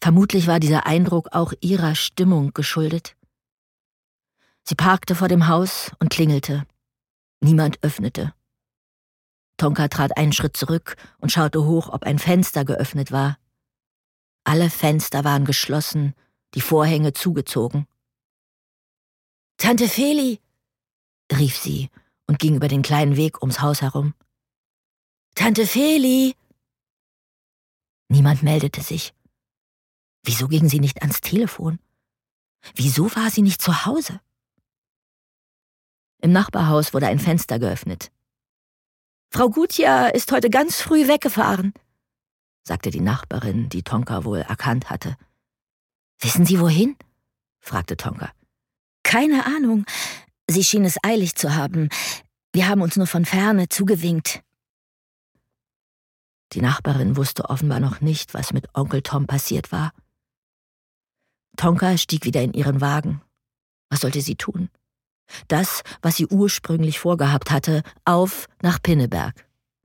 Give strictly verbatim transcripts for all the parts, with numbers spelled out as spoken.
Vermutlich war dieser Eindruck auch ihrer Stimmung geschuldet. Sie parkte vor dem Haus und klingelte. Niemand öffnete. Tonka trat einen Schritt zurück und schaute hoch, ob ein Fenster geöffnet war. Alle Fenster waren geschlossen, die Vorhänge zugezogen. »Tante Feli«, rief sie und ging über den kleinen Weg ums Haus herum. »Tante Feli!« Niemand meldete sich. Wieso ging sie nicht ans Telefon? Wieso war sie nicht zu Hause? Im Nachbarhaus wurde ein Fenster geöffnet. »Frau Gutja ist heute ganz früh weggefahren«, sagte die Nachbarin, die Tonka wohl erkannt hatte. »Wissen Sie wohin?« fragte Tonka. »Keine Ahnung. Sie schien es eilig zu haben. Wir haben uns nur von ferne zugewinkt.« Die Nachbarin wusste offenbar noch nicht, was mit Onkel Tom passiert war. Tonka stieg wieder in ihren Wagen. Was sollte sie tun? Das, was sie ursprünglich vorgehabt hatte, auf nach Pinneberg.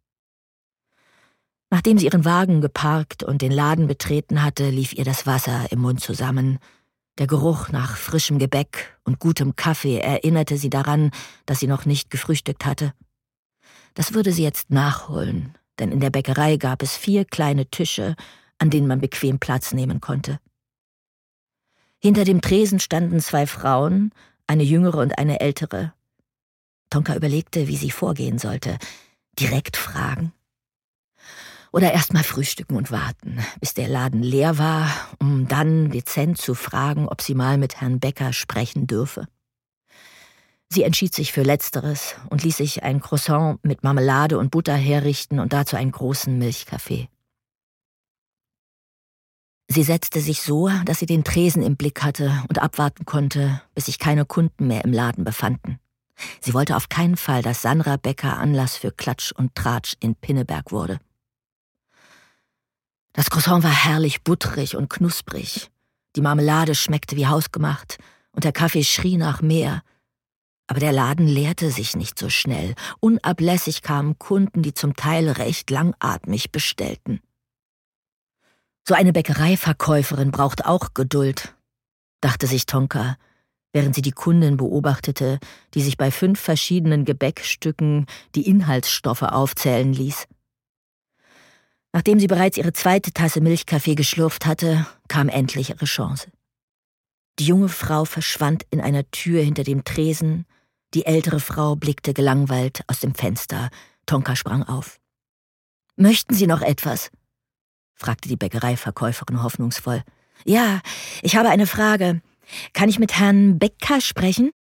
Nachdem sie ihren Wagen geparkt und den Laden betreten hatte, lief ihr das Wasser im Mund zusammen. Der Geruch nach frischem Gebäck und gutem Kaffee erinnerte sie daran, dass sie noch nicht gefrühstückt hatte. Das würde sie jetzt nachholen, denn in der Bäckerei gab es vier kleine Tische, an denen man bequem Platz nehmen konnte. Hinter dem Tresen standen zwei Frauen, eine jüngere und eine ältere. Tonka überlegte, wie sie vorgehen sollte. Direkt fragen? Oder erst mal frühstücken und warten, bis der Laden leer war, um dann dezent zu fragen, ob sie mal mit Herrn Bäcker sprechen dürfe. Sie entschied sich für Letzteres und ließ sich ein Croissant mit Marmelade und Butter herrichten und dazu einen großen Milchkaffee. Sie setzte sich so, dass sie den Tresen im Blick hatte und abwarten konnte, bis sich keine Kunden mehr im Laden befanden. Sie wollte auf keinen Fall, dass Sandra Bäcker Anlass für Klatsch und Tratsch in Pinneberg wurde. Das Croissant war herrlich butterig und knusprig. Die Marmelade schmeckte wie hausgemacht und der Kaffee schrie nach mehr. Aber der Laden leerte sich nicht so schnell. Unablässig kamen Kunden, die zum Teil recht langatmig bestellten. So eine Bäckereiverkäuferin braucht auch Geduld, dachte sich Tonka, während sie die Kundin beobachtete, die sich bei fünf verschiedenen Gebäckstücken die Inhaltsstoffe aufzählen ließ. Nachdem sie bereits ihre zweite Tasse Milchkaffee geschlürft hatte, kam endlich ihre Chance. Die junge Frau verschwand in einer Tür hinter dem Tresen, die ältere Frau blickte gelangweilt aus dem Fenster. Tonka sprang auf. »Möchten Sie noch etwas?« fragte die Bäckereiverkäuferin hoffnungsvoll. »Ja, ich habe eine Frage. Kann ich mit Herrn Bäcker sprechen?«